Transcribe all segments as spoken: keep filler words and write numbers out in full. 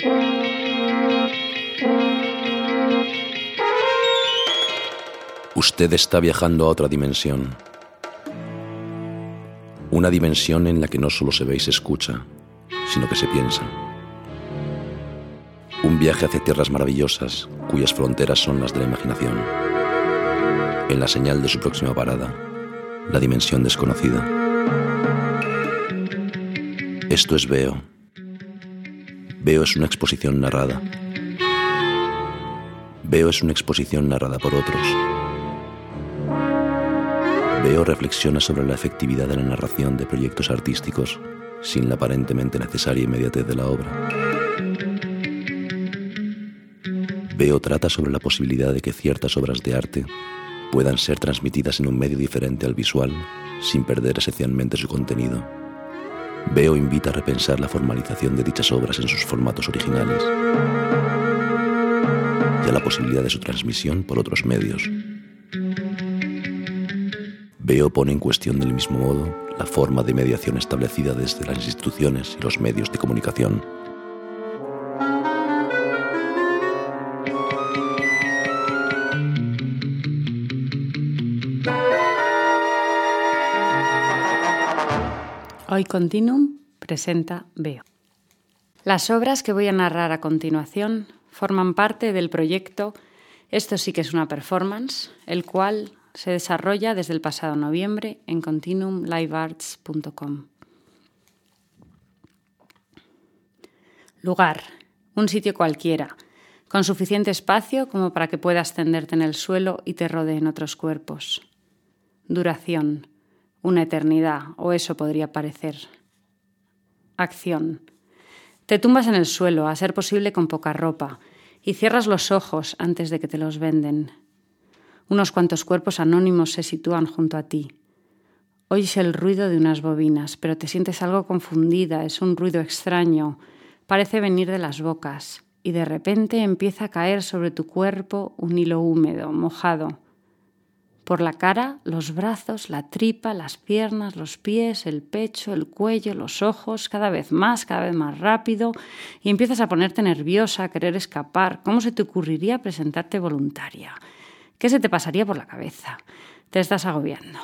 Usted está viajando a otra dimensión. Una dimensión en la que no solo se ve y se escucha, sino que se piensa. Un viaje hacia tierras maravillosas, cuyas fronteras son las de la imaginación. En la señal de su próxima parada, la dimensión desconocida. Esto es Veo. Veo es una exposición narrada. Veo es una exposición narrada por otros. Veo reflexiona sobre la efectividad de la narración de proyectos artísticos sin la aparentemente necesaria inmediatez de la obra. Veo trata sobre la posibilidad de que ciertas obras de arte puedan ser transmitidas en un medio diferente al visual sin perder esencialmente su contenido. Veo invita a repensar la formalización de dichas obras en sus formatos originales y a la posibilidad de su transmisión por otros medios. Veo pone en cuestión del mismo modo la forma de mediación establecida desde las instituciones y los medios de comunicación. Hoy Continuum presenta Veo. Las obras que voy a narrar a continuación forman parte del proyecto Esto sí que es una performance, el cual se desarrolla desde el pasado noviembre en continuum live arts punto com. Lugar: un sitio cualquiera, con suficiente espacio como para que puedas tenderte en el suelo y te rodeen otros cuerpos. Duración: una eternidad, o eso podría parecer. Acción: te tumbas en el suelo, a ser posible con poca ropa, y cierras los ojos antes de que te los venden. Unos cuantos cuerpos anónimos se sitúan junto a ti. Oyes el ruido de unas bobinas, pero te sientes algo confundida, es un ruido extraño, parece venir de las bocas, y de repente empieza a caer sobre tu cuerpo un hilo húmedo, mojado. Por la cara, los brazos, la tripa, las piernas, los pies, el pecho, el cuello, los ojos, cada vez más, cada vez más rápido, y empiezas a ponerte nerviosa, a querer escapar. ¿Cómo se te ocurriría presentarte voluntaria? ¿Qué se te pasaría por la cabeza? Te estás agobiando.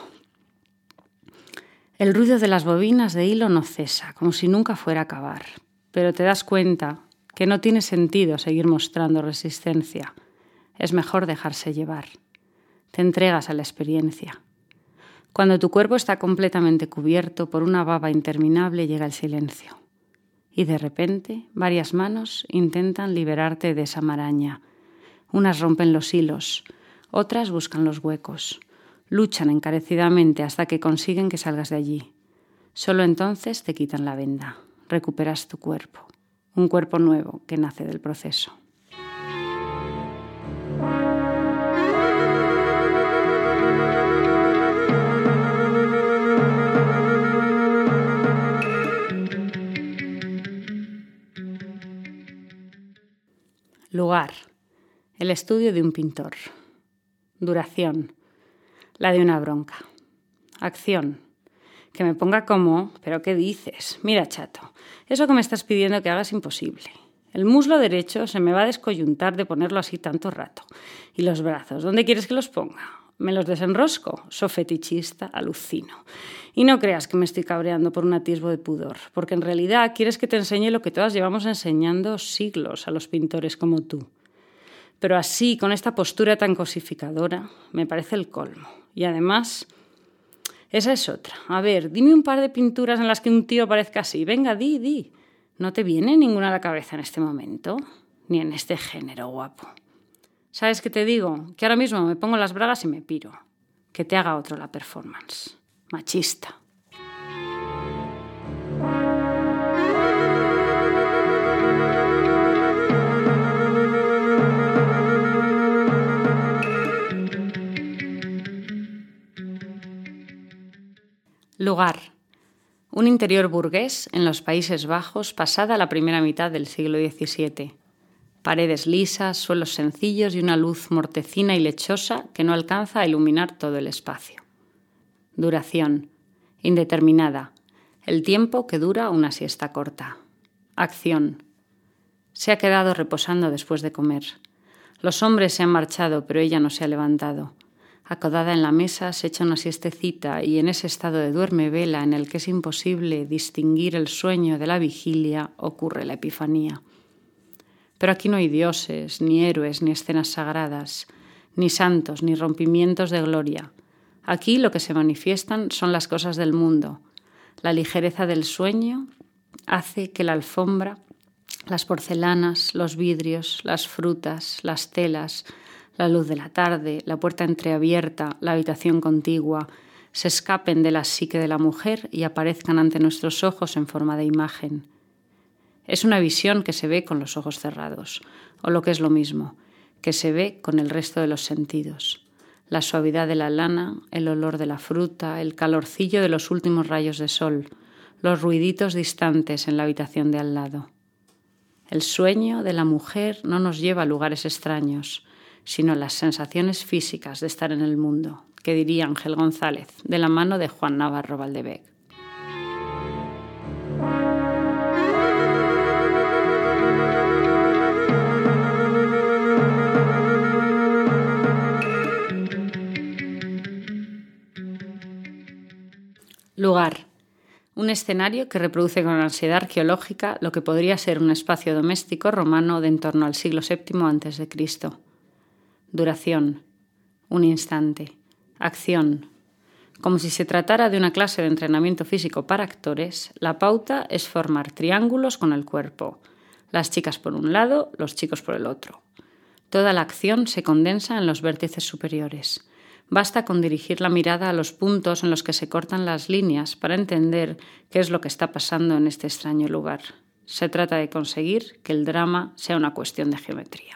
El ruido de las bobinas de hilo no cesa, como si nunca fuera a acabar, pero te das cuenta que no tiene sentido seguir mostrando resistencia. Es mejor dejarse llevar. Te entregas a la experiencia. Cuando tu cuerpo está completamente cubierto por una baba interminable, llega el silencio. Y de repente, varias manos intentan liberarte de esa maraña. Unas rompen los hilos, otras buscan los huecos. Luchan encarecidamente hasta que consiguen que salgas de allí. Solo entonces te quitan la venda. Recuperas tu cuerpo. Un cuerpo nuevo que nace del proceso. Lugar: el estudio de un pintor. Duración: la de una bronca. Acción: que me ponga como, ¿pero qué dices? Mira, chato, eso que me estás pidiendo que haga es imposible. El muslo derecho se me va a descoyuntar de ponerlo así tanto rato. ¿Y los brazos? ¿Dónde quieres que los ponga? ¿Me los desenrosco? So fetichista, alucino. Y no creas que me estoy cabreando por un atisbo de pudor, porque en realidad quieres que te enseñe lo que todas llevamos enseñando siglos a los pintores como tú. Pero así, con esta postura tan cosificadora, me parece el colmo. Y además, esa es otra. A ver, dime un par de pinturas en las que un tío parezca así. Venga, di, di. ¿No te viene ninguna a la cabeza en este momento? Ni en este género, guapo. ¿Sabes qué te digo? Que ahora mismo me pongo las bragas y me piro. Que te haga otro la performance. Machista. Lugar: un interior burgués en los Países Bajos pasada la primera mitad del siglo diecisiete. Paredes lisas, suelos sencillos y una luz mortecina y lechosa que no alcanza a iluminar todo el espacio. Duración: indeterminada, el tiempo que dura una siesta corta. Acción: Se ha quedado reposando después de comer. Los hombres se han marchado, pero ella no se ha levantado. Acodada en la mesa, se echa una siestecita y en ese estado de duerme-vela en el que es imposible distinguir el sueño de la vigilia, ocurre la epifanía. Pero aquí no hay dioses, ni héroes, ni escenas sagradas, ni santos, ni rompimientos de gloria. Aquí lo que se manifiestan son las cosas del mundo. La ligereza del sueño hace que la alfombra, las porcelanas, los vidrios, las frutas, las telas, la luz de la tarde, la puerta entreabierta, la habitación contigua, se escapen de la psique de la mujer y aparezcan ante nuestros ojos en forma de imagen. Es una visión que se ve con los ojos cerrados, o lo que es lo mismo, que se ve con el resto de los sentidos. La suavidad de la lana, el olor de la fruta, el calorcillo de los últimos rayos de sol, los ruiditos distantes en la habitación de al lado. El sueño de la mujer no nos lleva a lugares extraños, sino las sensaciones físicas de estar en el mundo, que diría Ángel González, de la mano de Juan Navarro Valdevec. Lugar. Un escenario que reproduce con ansiedad arqueológica lo que podría ser un espacio doméstico romano de en torno al siglo séptimo antes de Cristo. Duración. Un instante. Acción. Como si se tratara de una clase de entrenamiento físico para actores, la pauta es formar triángulos con el cuerpo. Las chicas por un lado, los chicos por el otro. Toda la acción se condensa en los vértices superiores. Basta con dirigir la mirada a los puntos en los que se cortan las líneas para entender qué es lo que está pasando en este extraño lugar. Se trata de conseguir que el drama sea una cuestión de geometría.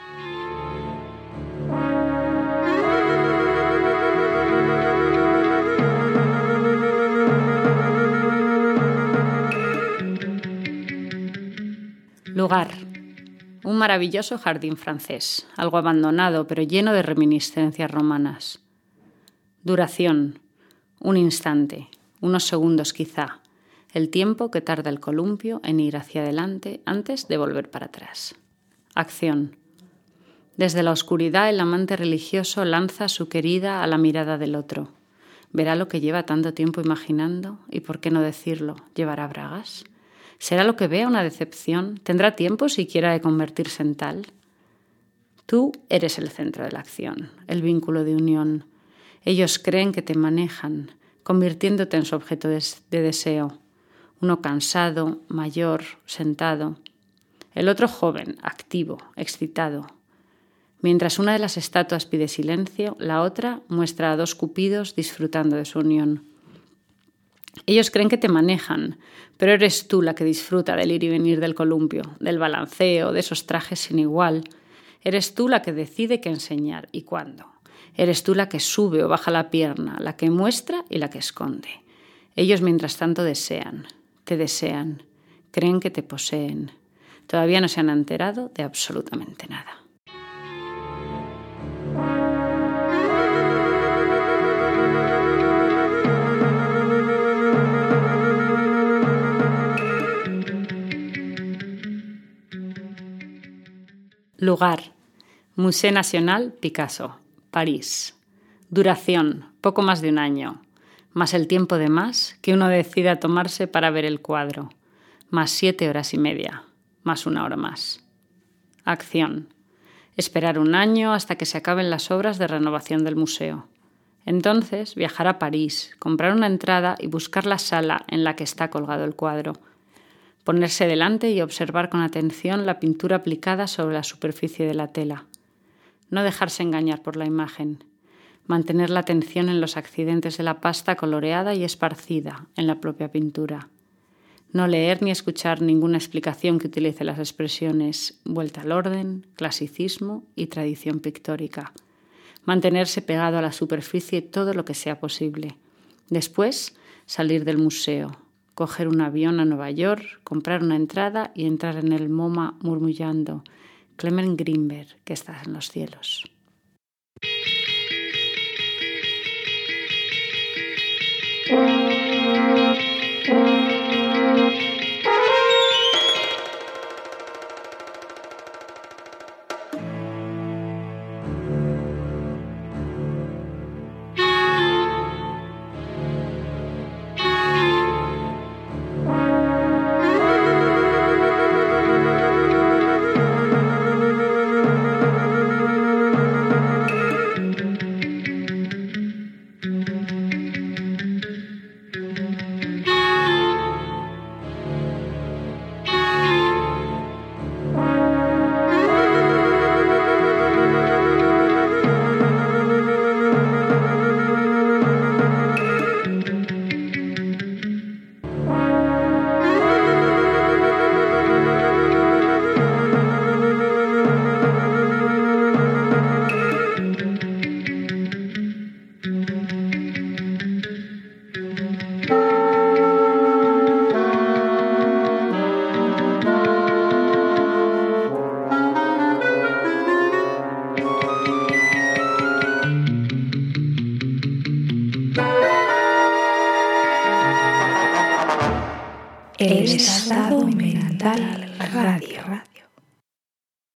Lugar. Un maravilloso jardín francés, algo abandonado pero lleno de reminiscencias romanas. Duración. Un instante, unos segundos quizá, el tiempo que tarda el columpio en ir hacia adelante antes de volver para atrás. Acción. Desde la oscuridad el amante religioso lanza a su querida a la mirada del otro. ¿Verá lo que lleva tanto tiempo imaginando? ¿Y por qué no decirlo? ¿Llevará bragas? ¿Será lo que vea una decepción? ¿Tendrá tiempo siquiera de convertirse en tal? Tú eres el centro de la acción, el vínculo de unión. Ellos creen que te manejan, convirtiéndote en su objeto de, de deseo. Uno cansado, mayor, sentado. El otro joven, activo, excitado. Mientras una de las estatuas pide silencio, la otra muestra a dos cupidos disfrutando de su unión. Ellos creen que te manejan, pero eres tú la que disfruta del ir y venir del columpio, del balanceo, de esos trajes sin igual. Eres tú la que decide qué enseñar y cuándo. Eres tú la que sube o baja la pierna, la que muestra y la que esconde. Ellos mientras tanto desean, te desean, creen que te poseen. Todavía no se han enterado de absolutamente nada. Lugar. Musée National Picasso, París. Duración, poco más de un año. Más el tiempo de más que uno decida tomarse para ver el cuadro. Más siete horas y media. Más una hora más. Acción. Esperar un año hasta que se acaben las obras de renovación del museo. Entonces viajar a París, comprar una entrada y buscar la sala en la que está colgado el cuadro. Ponerse delante y observar con atención la pintura aplicada sobre la superficie de la tela. No dejarse engañar por la imagen. Mantener la atención en los accidentes de la pasta coloreada y esparcida en la propia pintura. No leer ni escuchar ninguna explicación que utilice las expresiones vuelta al orden, clasicismo y tradición pictórica. Mantenerse pegado a la superficie todo lo que sea posible. Después, salir del museo. Coger un avión a Nueva York, comprar una entrada y entrar en el MoMA murmullando «Clement Greenberg, que estás en los cielos». El Estado Mental Radio.